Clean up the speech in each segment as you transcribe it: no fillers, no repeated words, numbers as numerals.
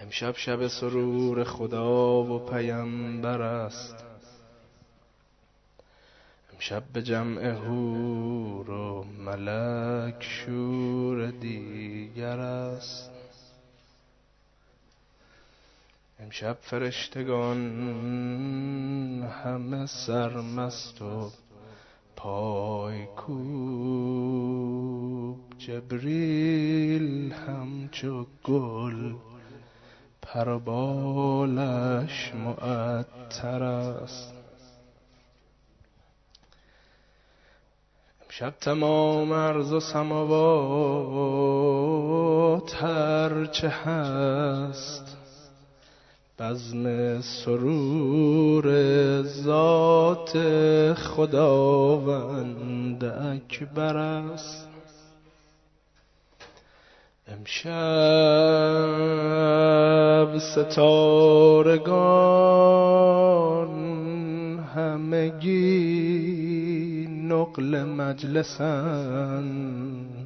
امشب شب سرور خدا و پیامبر است، امشب به جمع حور و ملک شور دیگر است. امشب فرشتگان همه سرمست و پای کوب، جبریل همچو گل پر و بالش معطر است. امشب تمام ارض و سماوات هرچه هست بزم سرور ذات خداوند اکبر است. امشب ستارگان همگی نقل مجلسند،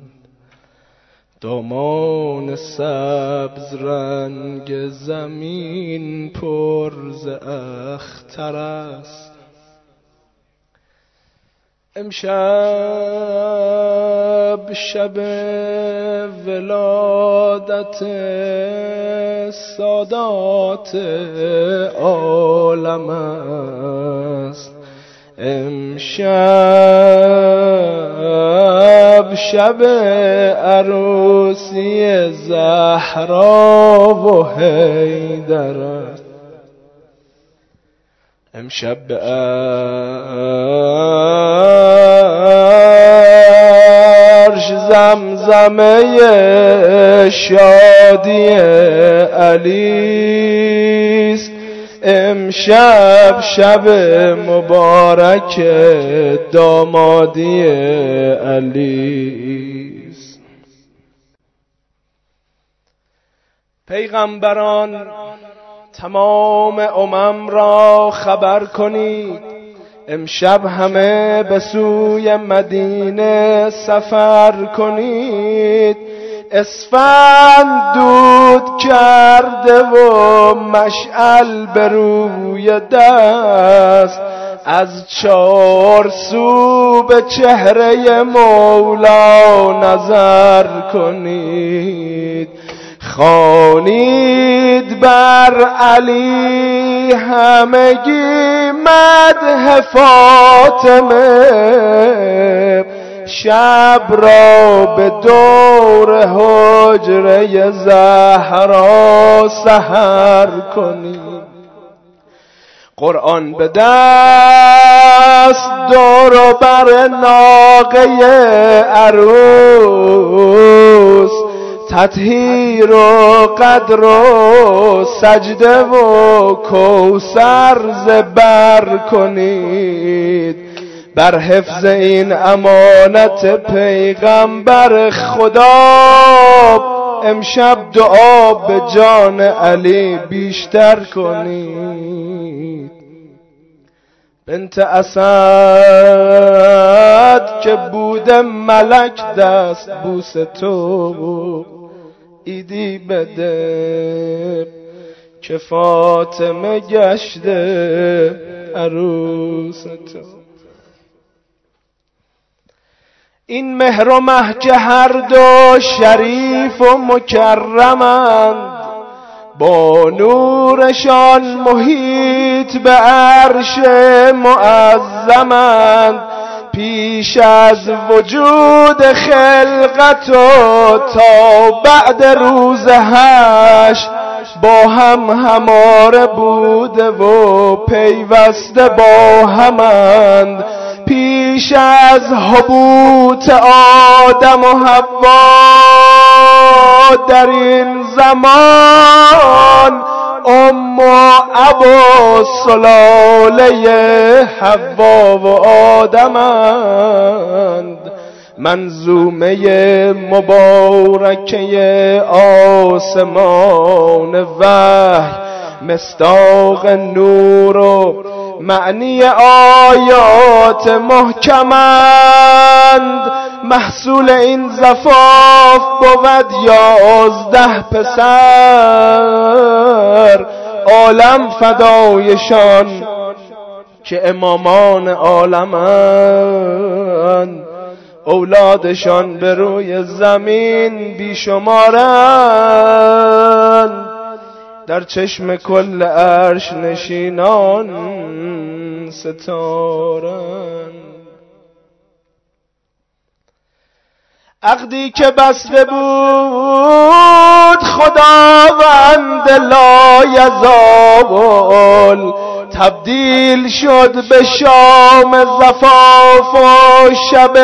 دامان سبز رنگ زمین پر ز اختر است. امشب شب ولادت سادات عالم است. امشب شب عروسی زهرا و حیدر است. امشب به عرش زمزمه شادی علی است. امشب شب مبارک دامادی علی است. پیغمبران تمام امم را خبر کنید، امشب همه به سوی مدینه سفر کنید. اسفند دود کرده و مشعل به روی دست، از چار سو به چهره مولا نظر کنید. خوانید بر علی همگی مدح فاطمه، شب را به دور حجره زهرا سحر کنید. قرآن به دست دور و بر ناقه عروس، تطهیر و قدر و سجده و کوثر زبر کنید. بر حفظ این امانت پیغمبر خدا امشب دعا به جان علی بیشتر کنید. بنت اسد که بوده ملک دست بوس تو، ایدی بده که فاطمه گشته عروس تو. این مهر و مه که هر دو شریف و مکرمند، با نورشان محیط به عرش معظمند. پیش از وجود خلقت و تا بعد روز حشر با هم هماره بوده و پیوسته با همند. پیش از حبوط آدم و حوا در این زمان ام و ابو سلاله حوا و آدمند. منظومه مبارکه آسمان وحی، مصداق نور و معنی آیات محکمند. محصول این زفاف بود 11 پسر، عالم فدایشان که امامان عالمند. اولادشان به روی زمین بیشمارند، در چشم کل عرش نشینان ستارند. عقدی که بسته بود خداوند لایزال، تبدیل شد به شام زفاف و شب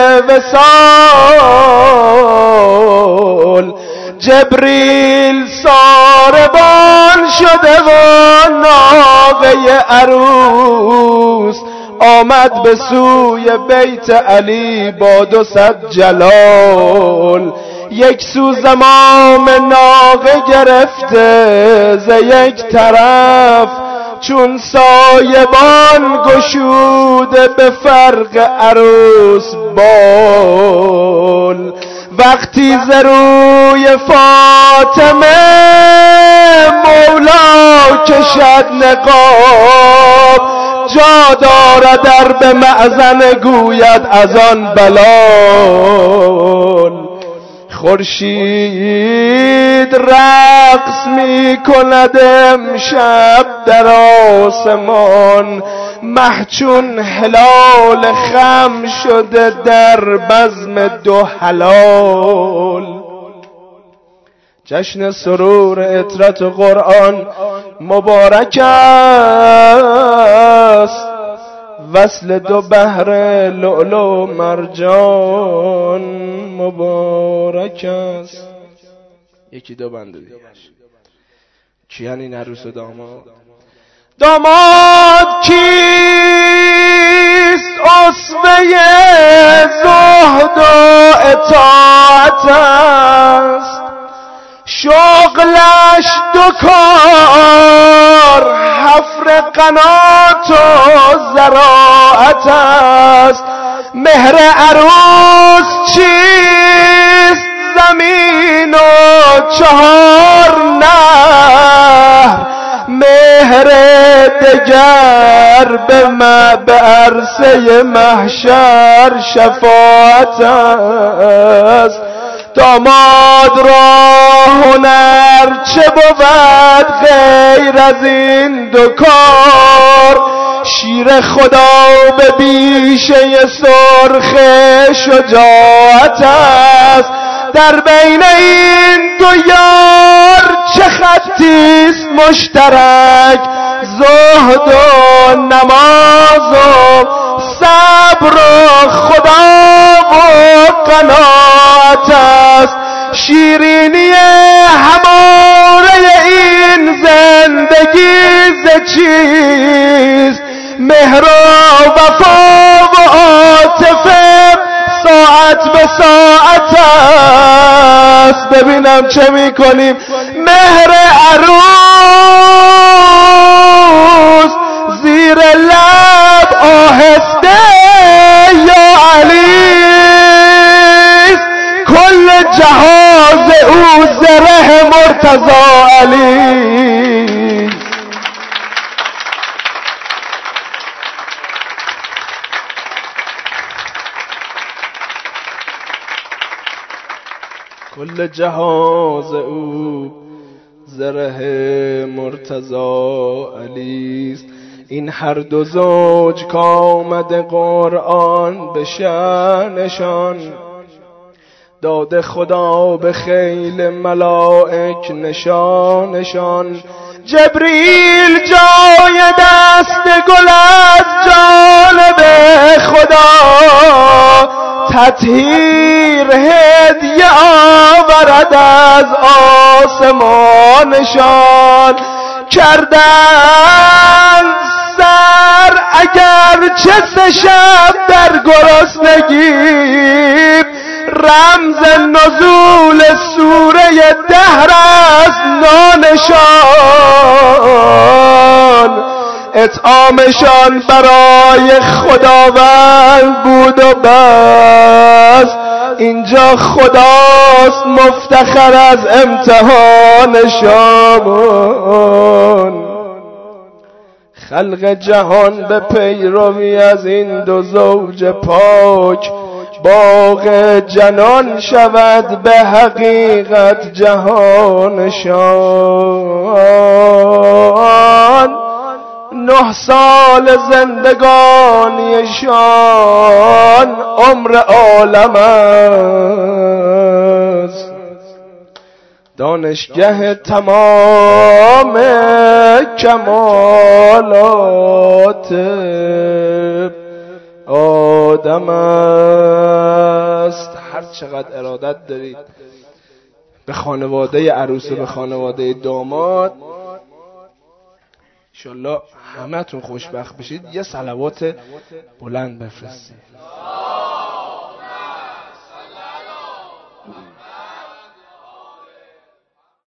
وصال. جبریل ساربان شده و ناقه عروس، آمد به سوی بیت علی با 200 جلال. یک سو زمام ناقه گرفته ز یک طرف، چون سایبان گشوده به فرق عروس بال. وقتی ز روی فاطمه مولا کشد نقاب، جا دارد در به مأذن گوید از آن بلال. خورشید رقص می کند امشب در آسمان، مه چون هلال خم شده در بزم 2 هلال. جشن سرور عطرت و قرآن مبارک است، وصل 2 بحر لؤلؤ و مرجان مبارک است. یکی 2 بنده دیگه. کیان این عروس و داماد؟ داماد کیست؟ اسوه زهد و اطاعت است، شغلش 2 کار، حفر قنات و زراعت است. مهر عروس چیست؟ زمین و 4 نهر، مهر دگر به عرصه محشر شفاعت است. داماد را هنر چه بود غیر از این 2 کار، شیر خدا به بیشه سرخ شجاعت است. در بین این 2 یار چه خطیست مشترک؟ زهد و نماز و صبر و خدا و قناعت است. شیرینی هماره این زندگی ز چیست؟ مهر و وفا و عاطفه ساعت به ساعت است. ببینم چه میکنیم. مهر عروس زیر لب آهسته یا علی، کل جهاز او زره مرتضی علی. کل جهاز او زره مرتضی علی است. این هر 2 زوج کامد قرآن به شأنشان، داده خدا به خیل ملائک نشانشان. جبریل جای دست گل از جانب خدا، تطهیر هدیه آورد از آسمانشان. کردن سر اگر چه 3 شب در گرسنگی، رمز نزول سوره دهر است نانشان. اطعامشان برای خداوند بود و بس. اینجا خداست مفتخر از امتحانشان. خلق جهان به پیروی از این دو زوج پاک، باغ جنان شود به حقیقت جهانشان. 9 سال زندگانیشان عمر عالم است، دانشگه تمام کمالات آدم است. هر چقدر ارادت دارید به خانواده عروس و به خانواده داماد، انشالله همتون خوشبخت بشید. یه صلوات بلند بفرستید.